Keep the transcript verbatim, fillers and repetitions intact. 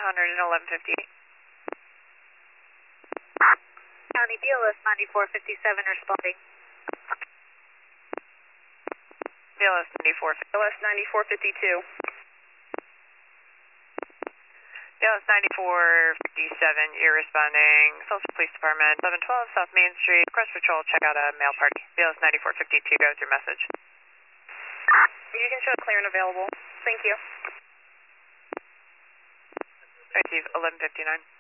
hundred and eleven fifty-eight. County B L S ninety-four fifty-seven responding. B L S ninety-four. B L S ninety-four fifty-two. B L S ninety-four fifty-seven, you're responding. Tulsa Police Department, eleven twelve South Main Street. Cross Patrol, check out a mail party. B L S ninety-four fifty-two, go with your message. You can show clear and available. Thank you. Receive eleven fifty-nine.